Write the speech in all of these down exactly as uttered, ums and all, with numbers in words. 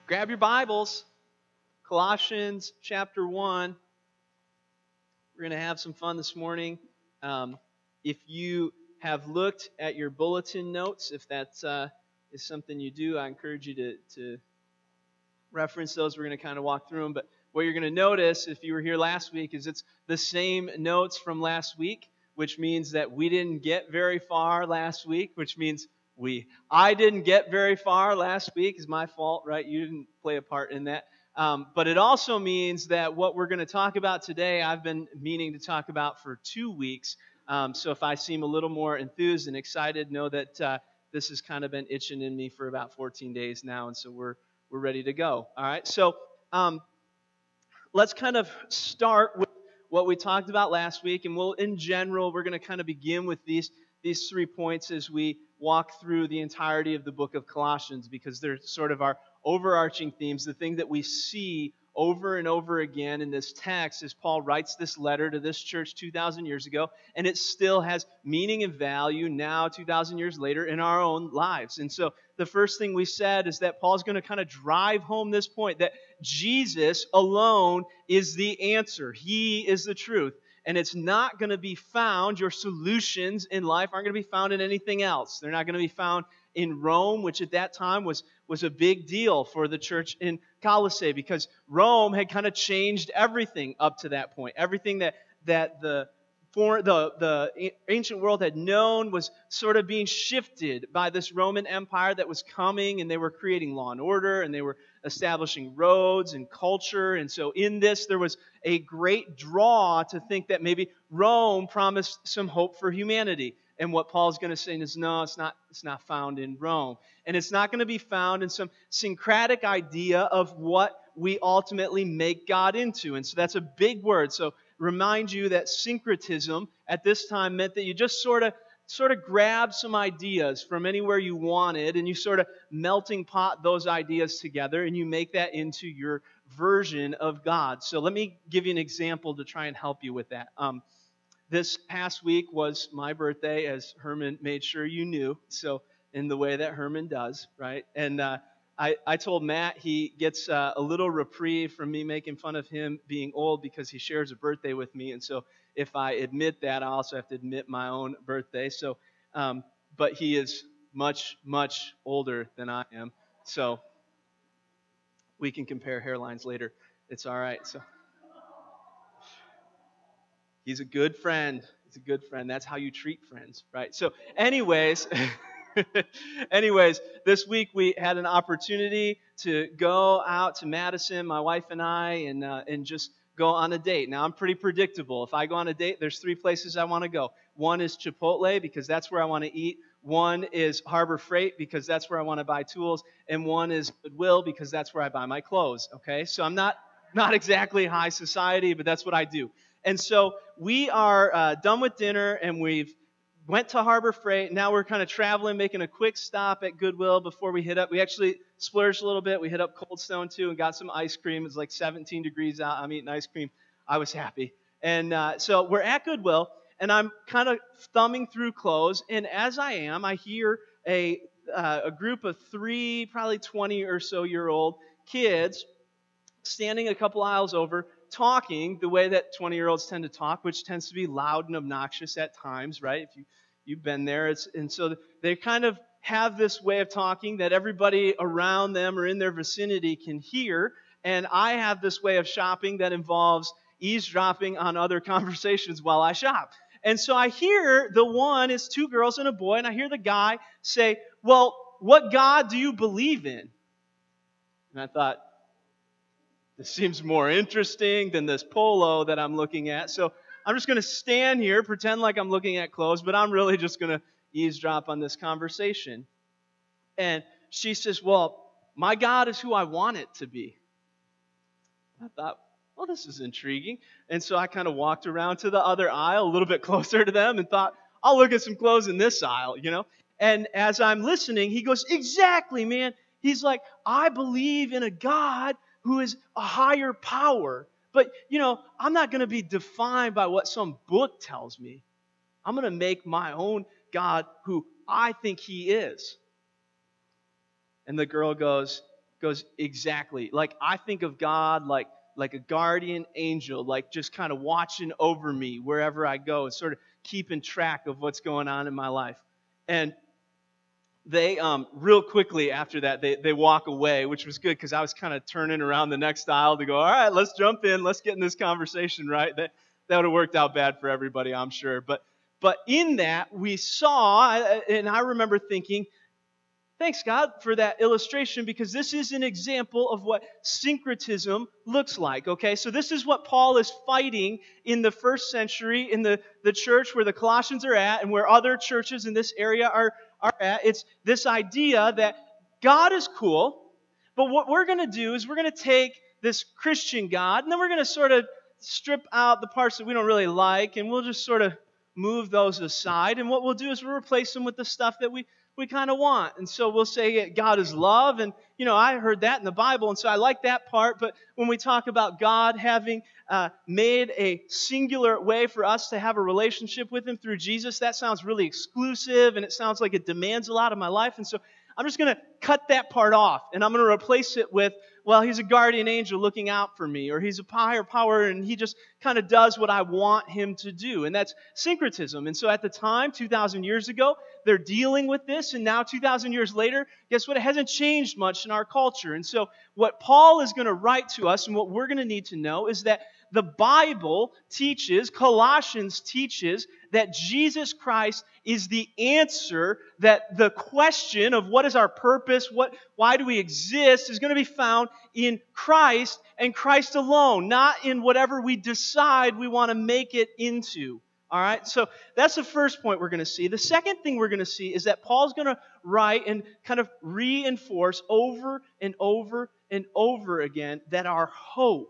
Grab your Bibles, Colossians chapter one. We're going to have some fun this morning. Um, if you have looked at your bulletin notes, if that uh, is something you do, I encourage you to, to reference those. We're going to kind of walk through them. But what you're going to notice if you were here last week is it's the same notes from last week, which means that we didn't get very far last week, which means we. I didn't get very far last week. It's my fault, right? You didn't play a part in that. Um, but it also means that what we're going to talk about today, I've been meaning to talk about for two weeks. Um, so if I seem a little more enthused and excited, know that uh, this has kind of been itching in me for about fourteen days now, and so we're we're ready to go. All right. So um, let's kind of start with what we talked about last week, and we'll, in general, we're going to kind of begin with these these three points as we walk through the entirety of the book of Colossians, because they're sort of our overarching themes, the thing that we see over and over again in this text as Paul writes this letter to this church two thousand years ago, and it still has meaning and value now, two thousand years later, in our own lives. And so the first thing we said is that Paul's going to kind of drive home this point that Jesus alone is the answer. He is the truth. And it's not going to be found, your solutions in life aren't going to be found in anything else. They're not going to be found in Rome, which at that time was, was a big deal for the church in Colossae, because Rome had kind of changed everything up to that point. Everything that, that the, for, the, the ancient world had known was sort of being shifted by this Roman Empire that was coming, and they were creating law and order, and they were establishing roads and culture. And so in this, there was a great draw to think that maybe Rome promised some hope for humanity. And what Paul's going to say is, no, it's not, it's not found in Rome. And it's not going to be found in some syncretic idea of what we ultimately make God into. And so that's a big word. So remind you that syncretism at this time meant that you just sort of sort of grab some ideas from anywhere you wanted, and you sort of melting pot those ideas together, and you make that into your version of God. So let me give you an example to try and help you with that. Um, this past week was my birthday, as Herman made sure you knew, so in the way that Herman does, right? And uh, I, I told Matt he gets uh, a little reprieve from me making fun of him being old because he shares a birthday with me, and so if I admit that, I also have to admit my own birthday. So, um, but he is much, much older than I am. So we can compare hairlines later. It's all right. So he's a good friend. He's a good friend. That's how you treat friends, right? So, anyways. Anyways, this week we had an opportunity to go out to Madison, my wife and I, and uh, and just go on a date. Now, I'm pretty predictable. If I go on a date, there's three places I want to go. One is Chipotle, because that's where I want to eat. One is Harbor Freight, because that's where I want to buy tools. And one is Goodwill, because that's where I buy my clothes. Okay? So I'm not, not exactly high society, but that's what I do. And so we are uh, done with dinner, and we've went to Harbor Freight. Now we're kind of traveling, making a quick stop at Goodwill before we hit up. We actually splurged a little bit. We hit up Cold Stone, too, and got some ice cream. It's like seventeen degrees out. I'm eating ice cream. I was happy. And uh, so we're at Goodwill, and I'm kind of thumbing through clothes. And as I am, I hear a, uh, a group of three, probably twenty or so year old kids standing a couple aisles over, talking the way that twenty-year-olds tend to talk, which tends to be loud and obnoxious at times, right? If you, you've been there. It's, and so they kind of have this way of talking that everybody around them or in their vicinity can hear. And I have this way of shopping that involves eavesdropping on other conversations while I shop. And so I hear the one is two girls and a boy, and I hear the guy say, well, what God do you believe in? And I thought, this seems more interesting than this polo that I'm looking at. So I'm just going to stand here, pretend like I'm looking at clothes, but I'm really just going to eavesdrop on this conversation. And she says, well, my God is who I want it to be. I thought, well, this is intriguing. And so I kind of walked around to the other aisle, a little bit closer to them, and thought, I'll look at some clothes in this aisle, you know. And as I'm listening, he goes, exactly, man. He's like, I believe in a God who is a higher power. But, you know, I'm not going to be defined by what some book tells me. I'm going to make my own God who I think he is. And the girl goes, goes, exactly. Like, I think of God like, like a guardian angel, like just kind of watching over me wherever I go and sort of keeping track of what's going on in my life. And they, um, real quickly after that, they, they walk away, which was good because I was kind of turning around the next aisle to go, all right, let's jump in. Let's get in this conversation, right? That, that would have worked out bad for everybody, I'm sure. But, but in that, we saw, and I remember thinking, thanks, God, for that illustration, because this is an example of what syncretism looks like, okay? So this is what Paul is fighting in the first century in the, the church where the Colossians are at and where other churches in this area are, are at. It's this idea that God is cool, but what we're going to do is we're going to take this Christian God, and then we're going to sort of strip out the parts that we don't really like, and we'll just sort of move those aside. And what we'll do is we'll replace them with the stuff that we we kind of want. And so we'll say God is love, and you know, I heard that in the Bible, and so I like that part. But when we talk about God having uh, made a singular way for us to have a relationship with Him through Jesus, that sounds really exclusive, and it sounds like it demands a lot of my life. And so I'm just going to cut that part off, and I'm going to replace it with, well, He's a guardian angel looking out for me, or He's a higher power, and He just kind of does what I want Him to do. And that's syncretism. And so at the time, two thousand years ago, they're dealing with this, and now two thousand years later, guess what? It hasn't changed much in our culture. And so what Paul is going to write to us, and what we're going to need to know, is that the Bible teaches, Colossians teaches, that Jesus Christ is the answer, that the question of what is our purpose, what, why do we exist, is going to be found in Christ and Christ alone, not in whatever we decide we want to make it into. All right, so that's the first point we're going to see. The second thing we're going to see is that Paul's going to write and kind of reinforce over and over and over again that our hope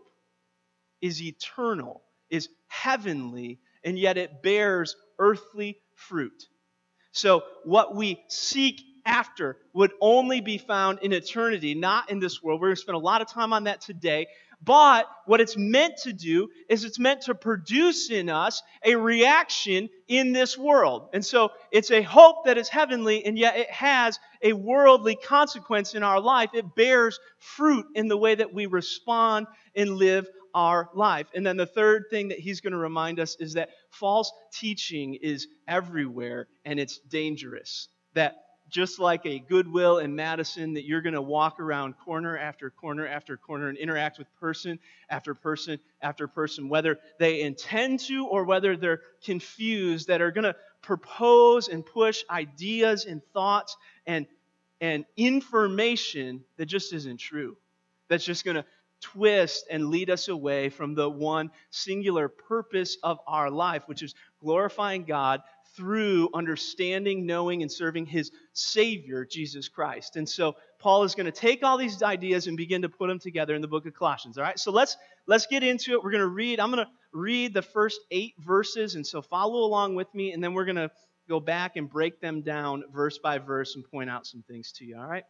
is eternal, is heavenly, and yet it bears earthly fruit. So what we seek after would only be found in eternity, not in this world. We're going to spend a lot of time on that today. But what it's meant to do is it's meant to produce in us a reaction in this world. And so it's a hope that is heavenly, and yet it has a worldly consequence in our life. It bears fruit in the way that we respond and live our life. And then the third thing that he's going to remind us is that false teaching is everywhere, and it's dangerous. That just like a Goodwill in Madison, that you're going to walk around corner after corner after corner and interact with person after person after person, whether they intend to or whether they're confused, that are going to propose and push ideas and thoughts and, and information that just isn't true. That's just going to twist and lead us away from the one singular purpose of our life, which is glorifying God through understanding, knowing, and serving His Savior, Jesus Christ. And so Paul is going to take all these ideas and begin to put them together in the book of Colossians. All right, so let's let's get into it. We're going to read. I'm going to read the first eight verses, and so follow along with me, and then we're going to go back and break them down verse by verse and point out some things to you. All right,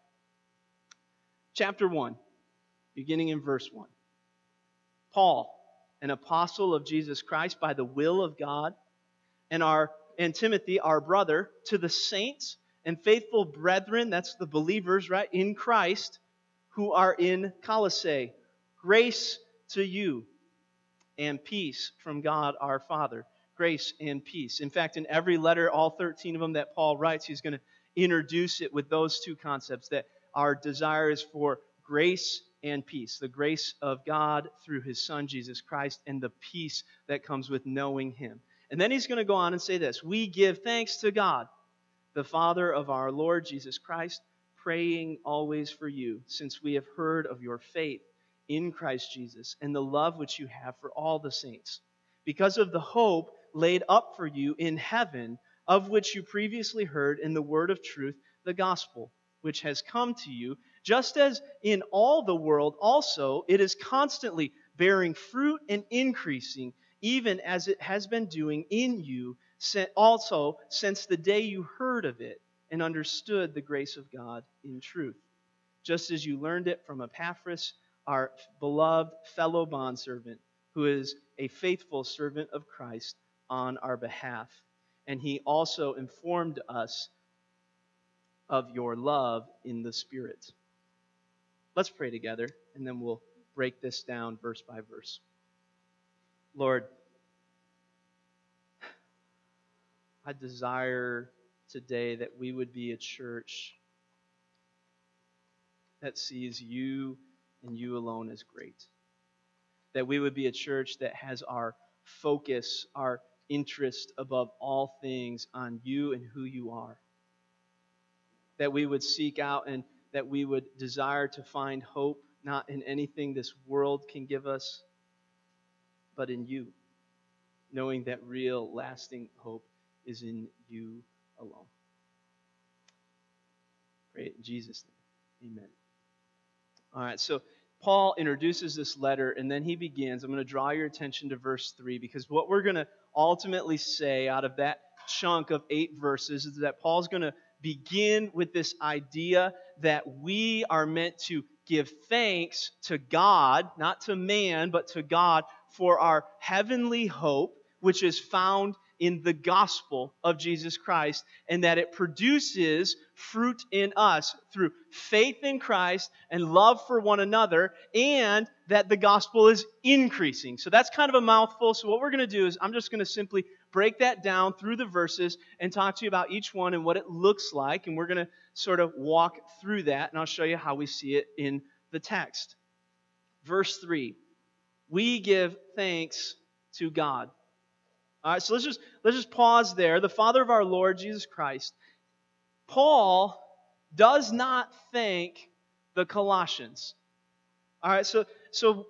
chapter one, beginning in verse one. Paul, an apostle of Jesus Christ by the will of God, and our and Timothy, our brother, to the saints and faithful brethren, that's the believers, right, in Christ, who are in Colossae. Grace to you and peace from God our Father. Grace and peace. In fact, in every letter, all thirteen of them that Paul writes, he's going to introduce it with those two concepts, that our desire is for grace and peace. The grace of God through His Son, Jesus Christ, and the peace that comes with knowing Him. And then he's going to go on and say this: we give thanks to God, the Father of our Lord Jesus Christ, praying always for you, since we have heard of your faith in Christ Jesus and the love which you have for all the saints, because of the hope laid up for you in heaven, of which you previously heard in the word of truth, the gospel, which has come to you, just as in all the world also it is constantly bearing fruit and increasing, even as it has been doing in you also since the day you heard of it and understood the grace of God in truth, just as you learned it from Epaphras, our beloved fellow bondservant, who is a faithful servant of Christ on our behalf. And he also informed us of your love in the Spirit. Let's pray together, and then we'll break this down verse by verse. Lord, I desire today that we would be a church that sees you and you alone as great. That we would be a church that has our focus, our interest above all things on you and who you are. That we would seek out and that we would desire to find hope, not in anything this world can give us, but in you, knowing that real, lasting hope is in you alone. Pray it in Jesus' name. Amen. All right, so Paul introduces this letter, and then he begins. I'm going to draw your attention to verse three, because what we're going to ultimately say out of that chunk of eight verses is that Paul's going to begin with this idea that we are meant to give thanks to God, not to man, but to God, for our heavenly hope, which is found in the gospel of Jesus Christ, and that it produces fruit in us through faith in Christ and love for one another, and that the gospel is increasing. So that's kind of a mouthful. So what we're going to do is I'm just going to simply break that down through the verses and talk to you about each one and what it looks like, and we're going to sort of walk through that, and I'll show you how we see it in the text. Verse three, we give thanks to God. All right, so let's just let's just pause there. The Father of our Lord Jesus Christ. Paul does not thank the Colossians. All right, so so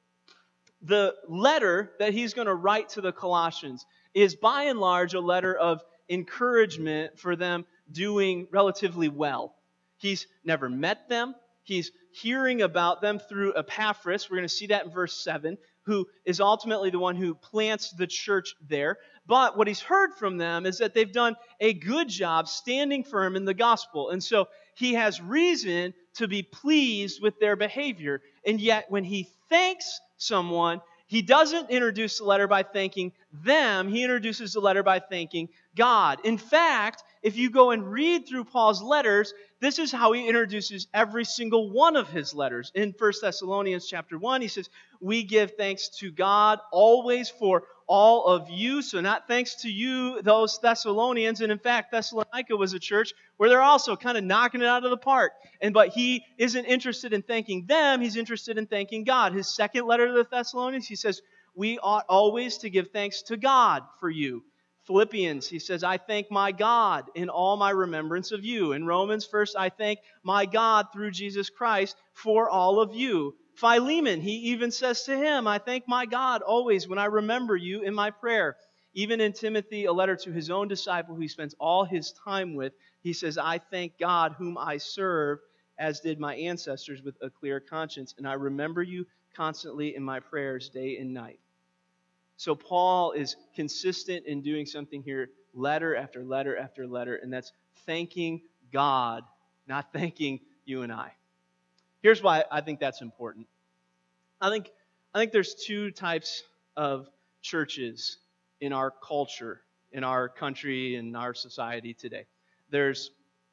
the letter that he's going to write to the Colossians is by and large a letter of encouragement for them doing relatively well. He's never met them. He's hearing about them through Epaphras. We're going to see that in verse seven, who is ultimately the one who plants the church there. But what he's heard from them is that they've done a good job standing firm in the gospel. And so he has reason to be pleased with their behavior. And yet when he thanks someone, he doesn't introduce the letter by thanking them. He introduces the letter by thanking God. In fact, if you go and read through Paul's letters, this is how he introduces every single one of his letters. In First Thessalonians chapter one, he says, we give thanks to God always for all of you. So not thanks to you, those Thessalonians. And in fact, Thessalonica was a church where they're also kind of knocking it out of the park. And but he isn't interested in thanking them. He's interested in thanking God. His second letter to the Thessalonians, he says, we ought always to give thanks to God for you. Philippians, he says, I thank my God in all my remembrance of you. In Romans, first, I thank my God through Jesus Christ for all of you. Philemon, he even says to him, I thank my God always when I remember you in my prayer. Even in Timothy, a letter to his own disciple who he spends all his time with, he says, I thank God whom I serve, as did my ancestors, with a clear conscience. And I remember you constantly in my prayers day and night. So Paul is consistent in doing something here, letter after letter after letter, and that's thanking God, not thanking you and I. Here's why I think that's important. I think I think there's two types of churches in our culture, in our country, in our society today. There's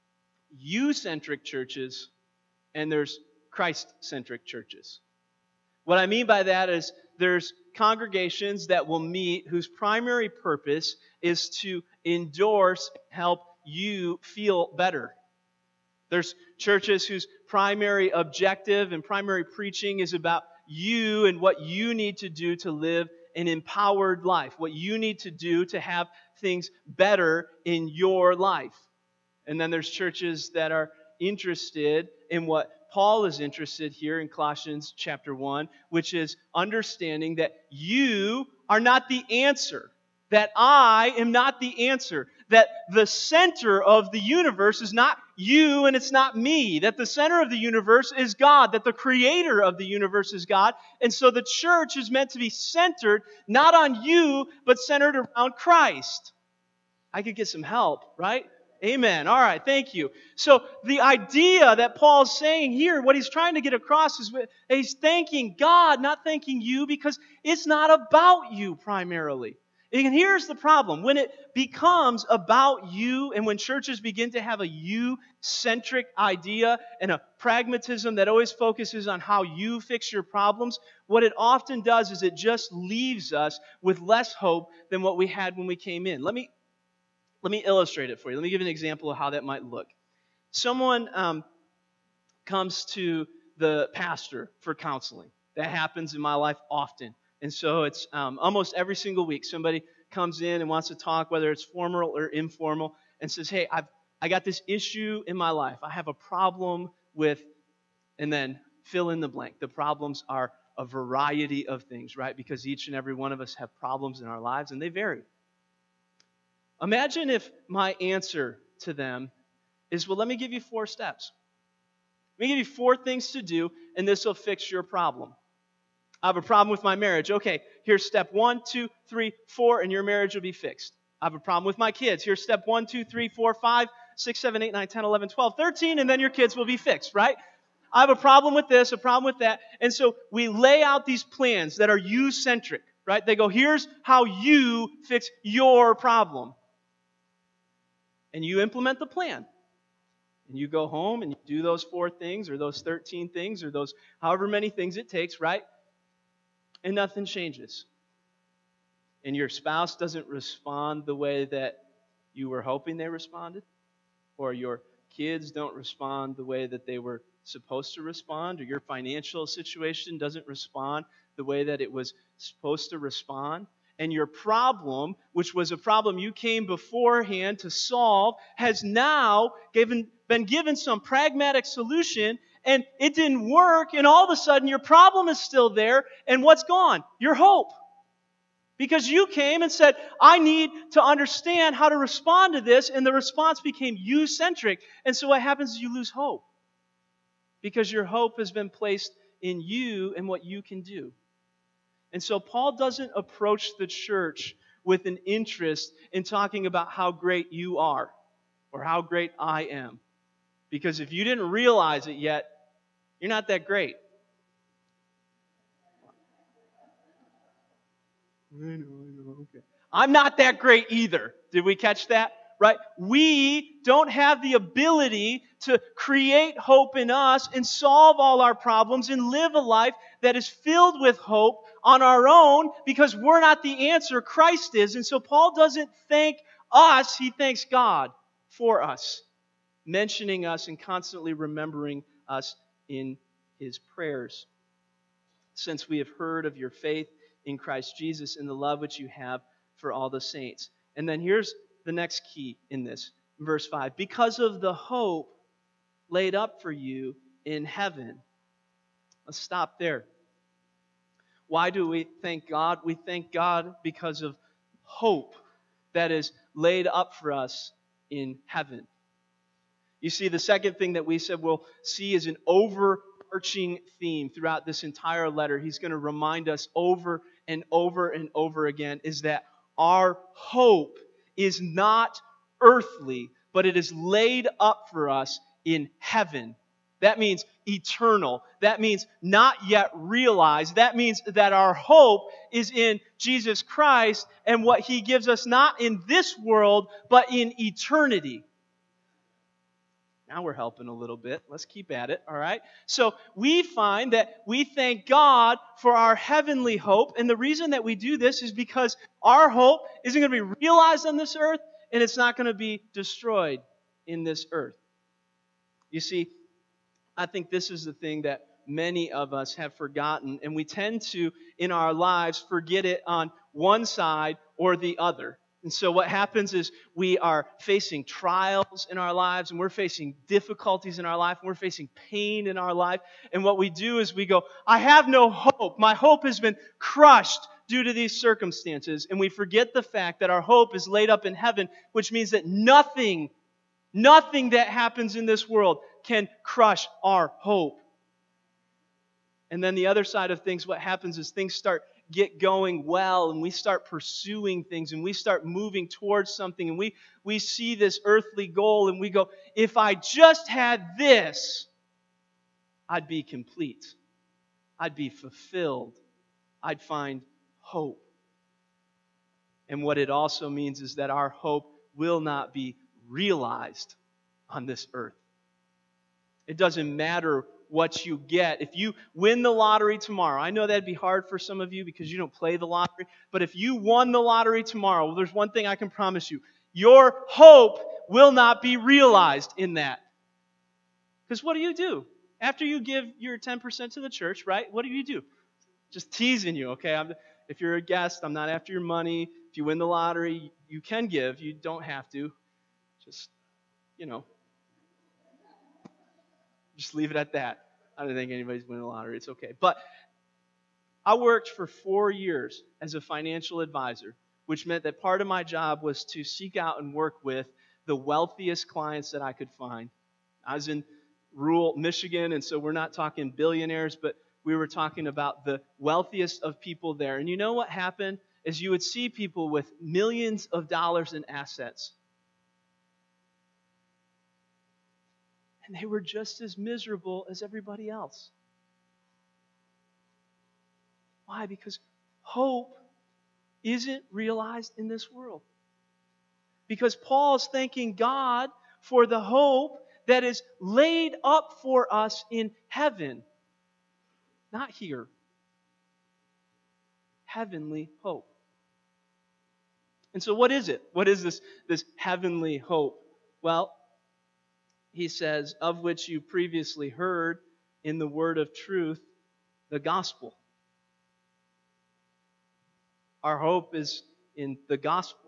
you-centric churches, and there's Christ-centric churches. What I mean by that is there's congregations that will meet whose primary purpose is to endorse, help you feel better. There's churches whose primary objective and primary preaching is about you and what you need to do to live an empowered life, what you need to do to have things better in your life. And then there's churches that are interested in what Paul is interested here in Colossians chapter one, which is understanding that you are not the answer, that I am not the answer, that the center of the universe is not you and it's not me, that the center of the universe is God, that the creator of the universe is God. And so the church is meant to be centered not on you, but centered around Christ. I could get some help, right? Amen. All right, thank you. So the idea that Paul's saying here, what he's trying to get across is he's thanking God, not thanking you, because it's not about you primarily. And here's the problem. When it becomes about you, and when churches begin to have a you-centric idea and a pragmatism that always focuses on how you fix your problems, what it often does is it just leaves us with less hope than what we had when we came in. Let me, let me illustrate it for you. Let me give you an example of how that might look. Someone um, comes to the pastor for counseling. That happens in my life often. And so it's um, almost every single week somebody comes in and wants to talk, whether it's formal or informal, and says, hey, I've I got this issue in my life. I have a problem with, and then fill in the blank. The problems are a variety of things, right? Because each and every one of us have problems in our lives, and they vary. Imagine if my answer to them is, well, let me give you four steps. Let me give you four things to do, and this will fix your problem. I have a problem with my marriage. Okay, here's step one, two, three, four, and your marriage will be fixed. I have a problem with my kids. Here's step one, two, three, four, five, six, seven, eight, nine, ten, eleven, twelve, thirteen, and then your kids will be fixed, right? I have a problem with this, a problem with that. And so we lay out these plans that are you-centric, right? They go, here's how you fix your problem. And you implement the plan. And you go home and you do those four things or those thirteen things or those however many things it takes, right? And nothing changes. And your spouse doesn't respond the way that you were hoping they responded, or your kids don't respond the way that they were supposed to respond, or your financial situation doesn't respond the way that it was supposed to respond. And your problem, which was a problem you came beforehand to solve, has now given, been given some pragmatic solution, and it didn't work, and all of a sudden your problem is still there, and what's gone? Your hope. Because you came and said, I need to understand how to respond to this, and the response became you-centric. And so what happens is you lose hope. Because your hope has been placed in you and what you can do. And so Paul doesn't approach the church with an interest in talking about how great you are or how great I am. Because if you didn't realize it yet, you're not that great. I know, I know, okay. I'm not that great either. Did we catch that? Right? We don't have the ability to create hope in us and solve all our problems and live a life that is filled with hope on our own because we're not the answer. Christ is. And so Paul doesn't thank us. He thanks God for us, mentioning us and constantly remembering us in his prayers. Since we have heard of your faith in Christ Jesus and the love which you have for all the saints. And then here's the next key in this, verse five. Because of the hope laid up for you in heaven. Let's stop there. Why do we thank God? We thank God because of hope that is laid up for us in heaven. You see, the second thing that we said we'll see is an overarching theme throughout this entire letter. He's going to remind us over and over and over again is that our hope is not earthly, but it is laid up for us in heaven. That means eternal. That means not yet realized. That means that our hope is in Jesus Christ and what He gives us not in this world, but in eternity. Now we're helping a little bit. Let's keep at it, all right? So we find that we thank God for our heavenly hope. And the reason that we do this is because our hope isn't going to be realized on this earth, and it's not going to be destroyed in this earth. You see, I think this is the thing that many of us have forgotten, and we tend to, in our lives, forget it on one side or the other. And so what happens is we are facing trials in our lives, and we're facing difficulties in our life, and we're facing pain in our life. And what we do is we go, I have no hope. My hope has been crushed due to these circumstances. And we forget the fact that our hope is laid up in heaven, which means that nothing, nothing that happens in this world can crush our hope. And then the other side of things, what happens is things start get going well, and we start pursuing things, and we start moving towards something, and we, we see this earthly goal, and we go, if I just had this, I'd be complete. I'd be fulfilled. I'd find hope. And what it also means is that our hope will not be realized on this earth. It doesn't matter what you get. If you win the lottery tomorrow, I know that'd be hard for some of you because you don't play the lottery, but if you won the lottery tomorrow, well, there's one thing I can promise you. Your hope will not be realized in that. Because what do you do? After you give your ten percent to the church, right? What do you do? Just teasing you, okay? I'm, if you're a guest, I'm not after your money. If you win the lottery, you can give. You don't have to. Just, you know, just leave it at that. I don't think anybody's winning the lottery. It's okay. But I worked for four years as a financial advisor, which meant that part of my job was to seek out and work with the wealthiest clients that I could find. I was in rural Michigan, and so we're not talking billionaires, but we were talking about the wealthiest of people there. And you know what happened? Is you would see people with millions of dollars in assets. And they were just as miserable as everybody else. Why? Because hope isn't realized in this world. Because Paul's thanking God for the hope that is laid up for us in heaven. Not here. Heavenly hope. And so what is it? What is this, this heavenly hope? Well, he says, of which you previously heard in the word of truth, the gospel. Our hope is in the gospel.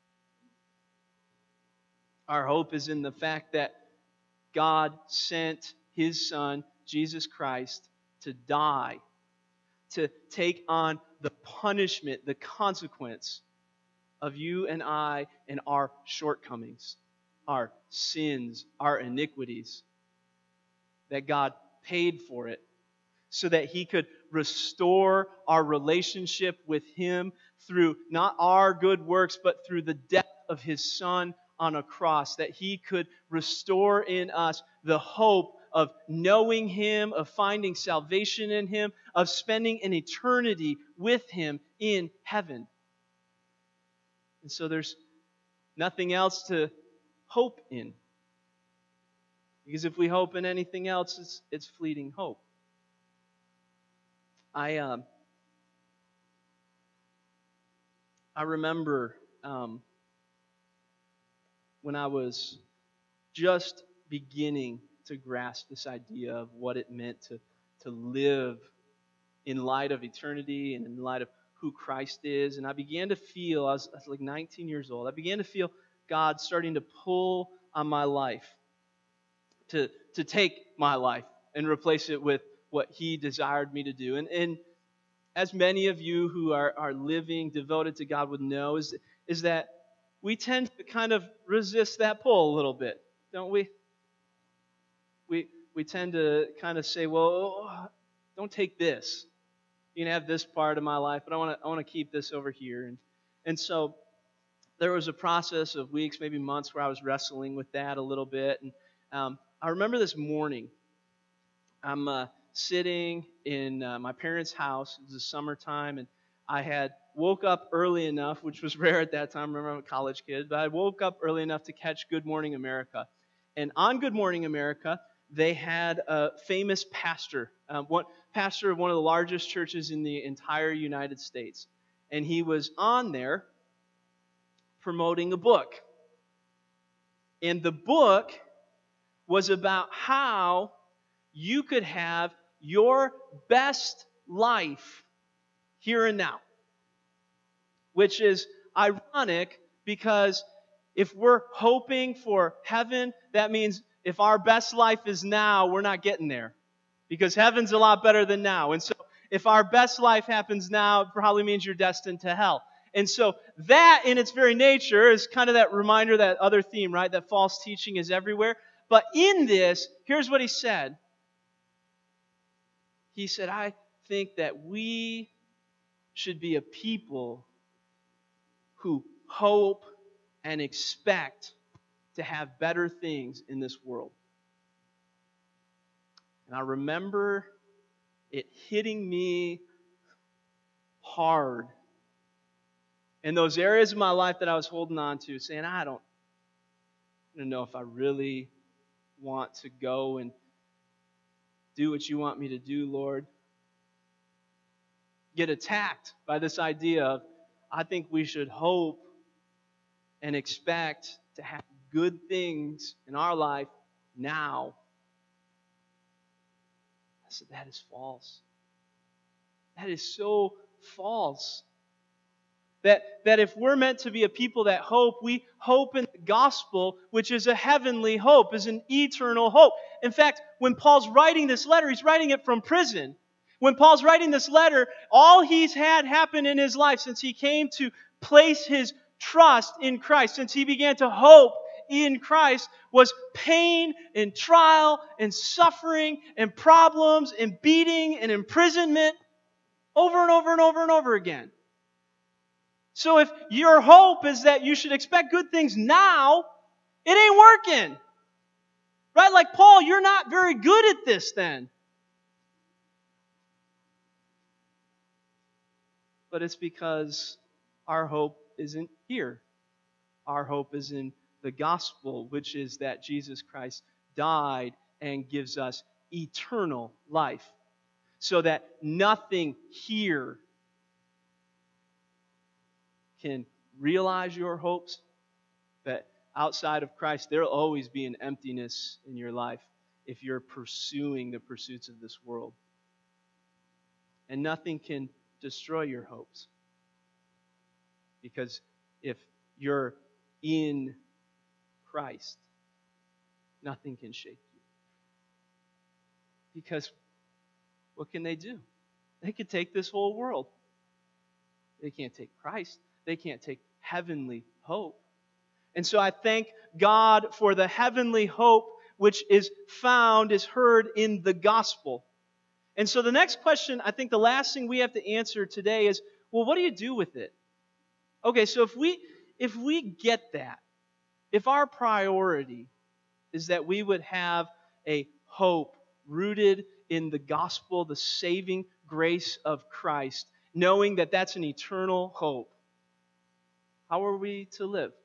Our hope is in the fact that God sent His Son, Jesus Christ, to die, to take on the punishment, the consequence of you and I and our shortcomings, our sins, our iniquities. That God paid for it so that He could restore our relationship with Him through not our good works, but through the death of His Son on a cross. That He could restore in us the hope of knowing Him, of finding salvation in Him, of spending an eternity with Him in heaven. And so there's nothing else to hope in. Because if we hope in anything else, it's, it's fleeting hope. I um, I remember um, when I was just beginning to grasp this idea of what it meant to, to live in light of eternity and in light of who Christ is. And I began to feel, I was, I was like nineteen years old, I began to feel God starting to pull on my life, to, to take my life and replace it with what He desired me to do. And, and as many of you who are, are living, devoted to God would know, is, is that we tend to kind of resist that pull a little bit, don't we? We we tend to kind of say, well, don't take this. You can have this part of my life, but I want to I want to keep this over here. And and so there was a process of weeks, maybe months, where I was wrestling with that a little bit. And um, I remember this morning, I'm uh, sitting in uh, my parents' house. It was the summertime, and I had woke up early enough, which was rare at that time. Remember, I'm a college kid, but I woke up early enough to catch Good Morning America. And on Good Morning America, they had a famous pastor, um, one pastor of one of the largest churches in the entire United States. And he was on there promoting a book. And the book was about how you could have your best life here and now. Which is ironic because if we're hoping for heaven, that means if our best life is now, we're not getting there. Because heaven's a lot better than now. And so if our best life happens now, it probably means you're destined to hell. And so that in its very nature is kind of that reminder, that other theme, right? That false teaching is everywhere. But in this, here's what he said. He said, I think that we should be a people who hope and expect to have better things in this world. And I remember it hitting me hard And those areas of my life that I was holding on to, saying, I don't, I don't know if I really want to go and do what you want me to do, Lord. Get attacked by this idea of, I think we should hope and expect to have good things in our life now. I said, that is false. That is so false. That, that if we're meant to be a people that hope, we hope in the gospel, which is a heavenly hope, is an eternal hope. In fact, when Paul's writing this letter, he's writing it from prison. When Paul's writing this letter, all he's had happen in his life since he came to place his trust in Christ, since he began to hope in Christ, was pain and trial and suffering and problems and beating and imprisonment over and over and over and over again. So if your hope is that you should expect good things now, it ain't working. Right? Like, Paul, you're not very good at this then. But it's because our hope isn't here. Our hope is in the gospel, which is that Jesus Christ died and gives us eternal life. So that nothing here can realize your hopes, that outside of Christ there will always be an emptiness in your life if you're pursuing the pursuits of this world. And nothing can destroy your hopes. Because if you're in Christ, nothing can shake you. Because what can they do? They could take this whole world. They can't take Christ. They can't take heavenly hope. And so I thank God for the heavenly hope which is found, is heard in the gospel. And so the next question, I think the last thing we have to answer today is, well, what do you do with it? Okay, so if we if we get that, if our priority is that we would have a hope rooted in the gospel, the saving grace of Christ, knowing that that's an eternal hope, how are we to live?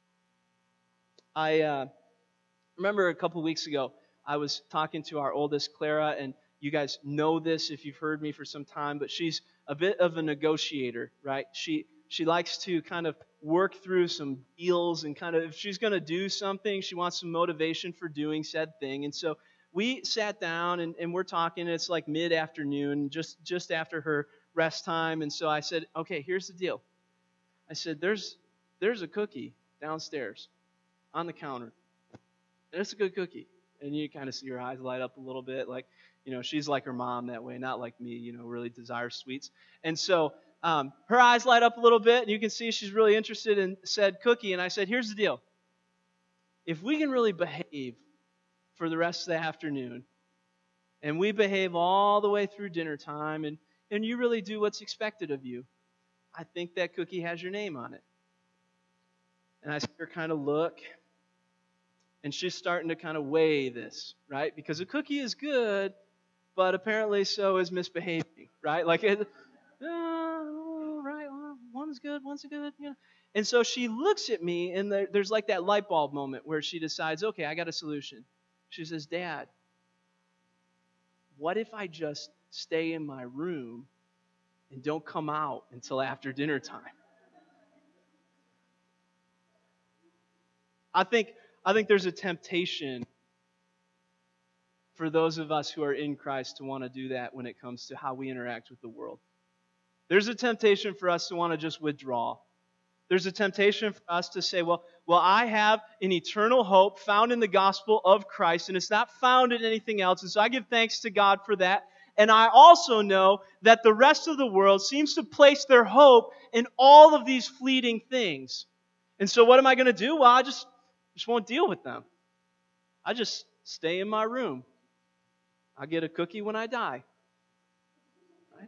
I uh, remember a couple weeks ago, I was talking to our oldest, Clara, and you guys know this if you've heard me for some time, but she's a bit of a negotiator, right? She she likes to kind of work through some deals and kind of, if she's going to do something, she wants some motivation for doing said thing. And so we sat down and, and we're talking. It's like mid-afternoon, just, just after her rest time. And so I said, okay, here's the deal. I said, there's there's a cookie downstairs on the counter. And it's a good cookie. And you kind of see her eyes light up a little bit. Like, you know, she's like her mom that way, not like me, you know, really desires sweets. And so um, her eyes light up a little bit, and you can see she's really interested in said cookie. And I said, here's the deal. If we can really behave for the rest of the afternoon, and we behave all the way through dinner time, and, and you really do what's expected of you, I think that cookie has your name on it. And I see her kind of look, and she's starting to kind of weigh this, right? Because a cookie is good, but apparently so is misbehaving, right? Like, it, oh, right, well, one's good, one's good, you know. And so she looks at me, and there, there's like that light bulb moment where she decides, okay, I got a solution. She says, Dad, what if I just stay in my room and don't come out until after dinner time? I think I think there's a temptation for those of us who are in Christ to want to do that when it comes to how we interact with the world. There's a temptation for us to want to just withdraw. There's a temptation for us to say, well, well, I have an eternal hope found in the gospel of Christ, and it's not found in anything else, and so I give thanks to God for that. And I also know that the rest of the world seems to place their hope in all of these fleeting things. And so what am I going to do? Well, I just, just won't deal with them. I just stay in my room. I'll get a cookie when I die. Right?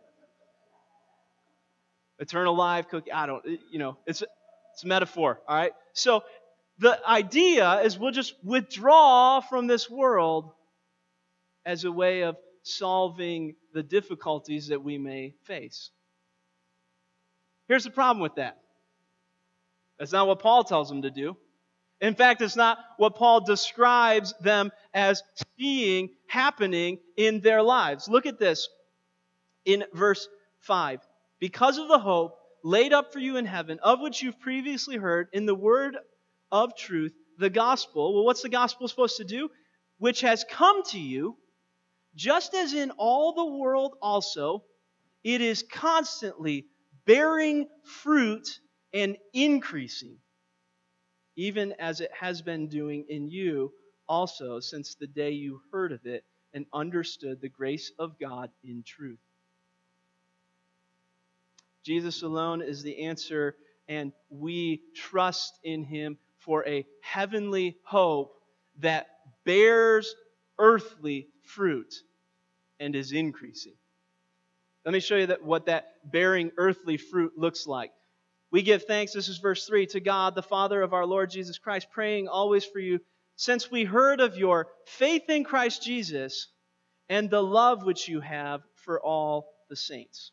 Eternal life cookie. I don't, you know, it's, it's a metaphor, all right? So the idea is we'll just withdraw from this world as a way of solving the difficulties that we may face. Here's the problem with that. That's not what Paul tells them to do. In fact, it's not what Paul describes them as seeing happening in their lives. Look at this in verse five. Because of the hope laid up for you in heaven, of which you've previously heard in the word of truth, the gospel. Well, what's the gospel supposed to do? Which has come to you, just as in all the world also, it is constantly bearing fruit and increasing, even as it has been doing in you also since the day you heard of it and understood the grace of God in truth. Jesus alone is the answer, and we trust in Him for a heavenly hope that bears earthly fruit and is increasing. Let me show you that what that bearing earthly fruit looks like. We give thanks, this is verse three, to God, the Father of our Lord Jesus Christ, praying always for you, since we heard of your faith in Christ Jesus and the love which you have for all the saints.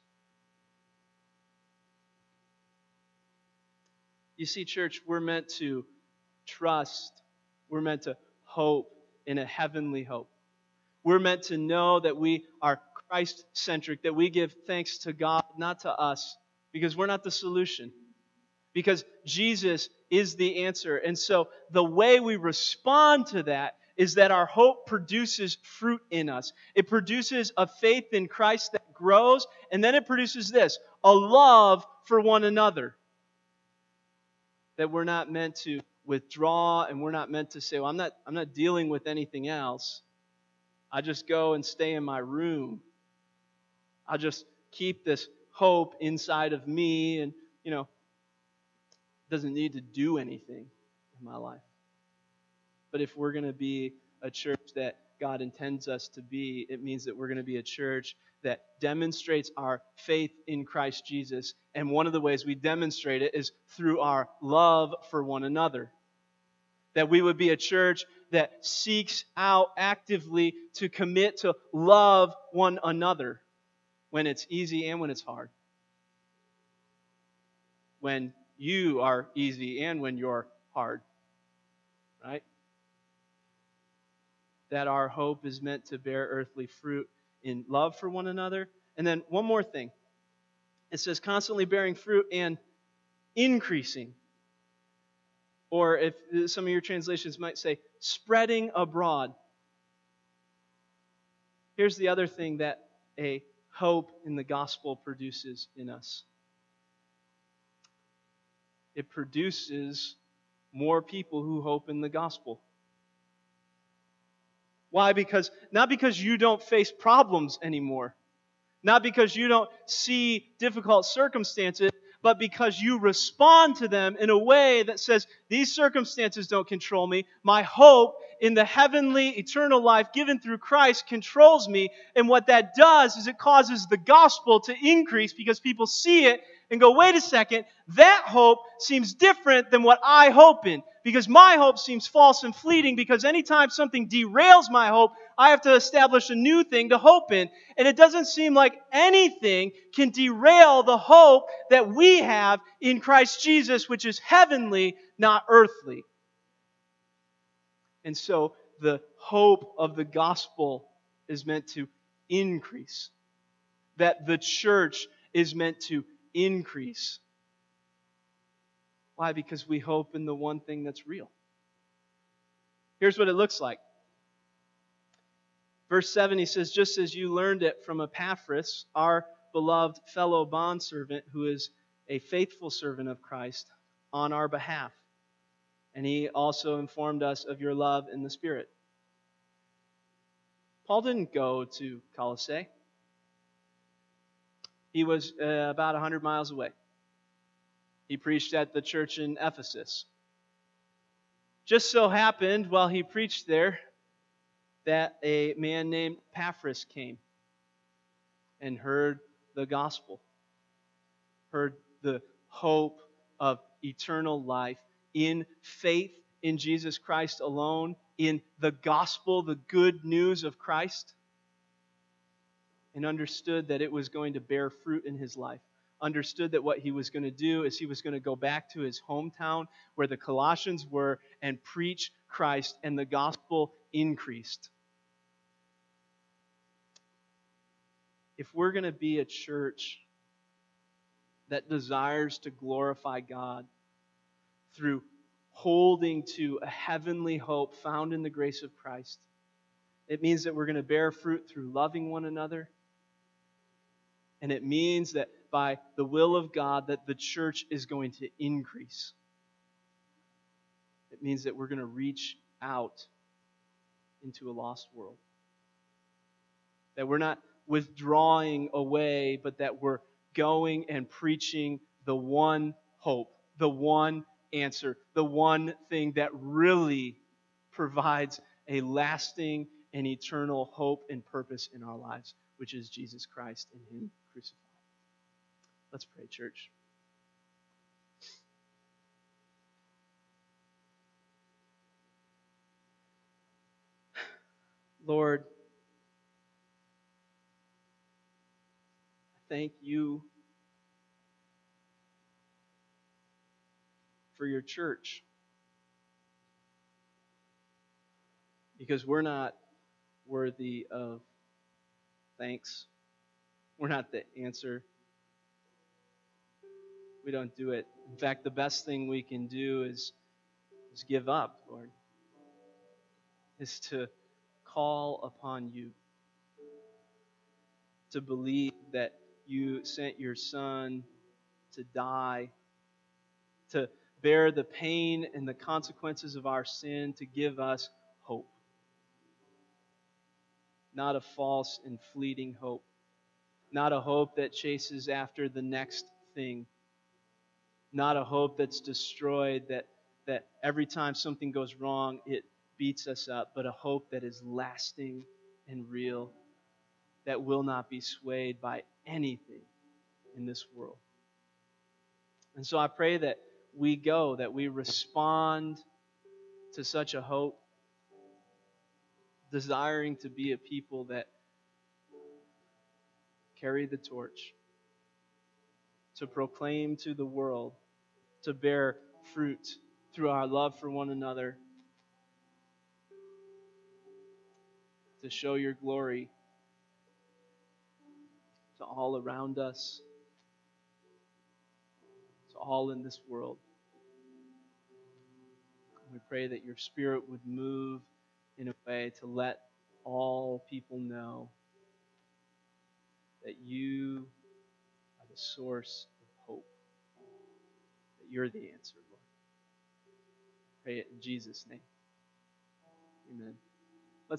You see, church, we're meant to trust, we're meant to hope in a heavenly hope. We're meant to know that we are Christ-centric, that we give thanks to God, not to us, because we're not the solution. Because Jesus is the answer. And so the way we respond to that is that our hope produces fruit in us. It produces a faith in Christ that grows, and then it produces this, a love for one another. That we're not meant to withdraw, and we're not meant to say, well, I'm not, I'm not dealing with anything else. I just go and stay in my room. I'll just keep this hope inside of me, and, you know, doesn't need to do anything in my life. But if we're going to be a church that God intends us to be, it means that we're going to be a church that demonstrates our faith in Christ Jesus. And one of the ways we demonstrate it is through our love for one another. That we would be a church that seeks out actively to commit to love one another when it's easy and when it's hard. When you are easy and when you're hard. Right? That our hope is meant to bear earthly fruit in love for one another. And then one more thing. It says constantly bearing fruit and increasing. Or if some of your translations might say spreading abroad. Here's the other thing that a hope in the gospel produces in us. It produces more people who hope in the gospel. Why? Because not because you don't face problems anymore. Not because you don't see difficult circumstances, but because you respond to them in a way that says, these circumstances don't control me. My hope in the heavenly, eternal life given through Christ controls me. And what that does is it causes the gospel to increase because people see it and go, wait a second, that hope seems different than what I hope in. Because my hope seems false and fleeting, because anytime something derails my hope, I have to establish a new thing to hope in. And it doesn't seem like anything can derail the hope that we have in Christ Jesus, which is heavenly, not earthly. And so the hope of the gospel is meant to increase. That the church is meant to increase. Why? Because we hope in the one thing that's real. Here's what it looks like. Verse seven, he says, just as you learned it from Epaphras, our beloved fellow bondservant, who is a faithful servant of Christ, on our behalf. And he also informed us of your love in the Spirit. Paul didn't go to Colossae. He was uh, about one hundred miles away. He preached at the church in Ephesus. Just so happened, while he preached there, that a man named Epaphras came and heard the gospel, heard the hope of eternal life in faith in Jesus Christ alone, in the gospel, the good news of Christ, and understood that it was going to bear fruit in his life. understood that what he was going to do is he was going to go back to his hometown where the Colossians were and preach Christ, and the gospel increased. If we're going to be a church that desires to glorify God through holding to a heavenly hope found in the grace of Christ, it means that we're going to bear fruit through loving one another. And it means that by the will of God that the church is going to increase. It means that we're going to reach out into a lost world. That we're not withdrawing away, but that we're going and preaching the one hope, the one answer, the one thing that really provides a lasting and eternal hope and purpose in our lives, which is Jesus Christ and Him crucified. Let's pray, church. Lord, thank you for your church. Because we're not worthy of thanks. We're not the answer. We don't do it. In fact, the best thing we can do is, is give up, Lord. Is to call upon you. To believe that you sent your Son to die, to bear the pain and the consequences of our sin, to give us hope. Not a false and fleeting hope. Not a hope that chases after the next thing. Not a hope that's destroyed, that, that every time something goes wrong, it beats us up, but a hope that is lasting and real, that will not be swayed by anything in this world. And so I pray that we go, that we respond to such a hope, desiring to be a people that carry the torch, to proclaim to the world, to bear fruit through our love for one another, to show your glory to all around us, to all in this world. We pray that your Spirit would move in a way to let all people know that you are the source of hope, that you're the answer, Lord. Pray it in Jesus' name. Amen.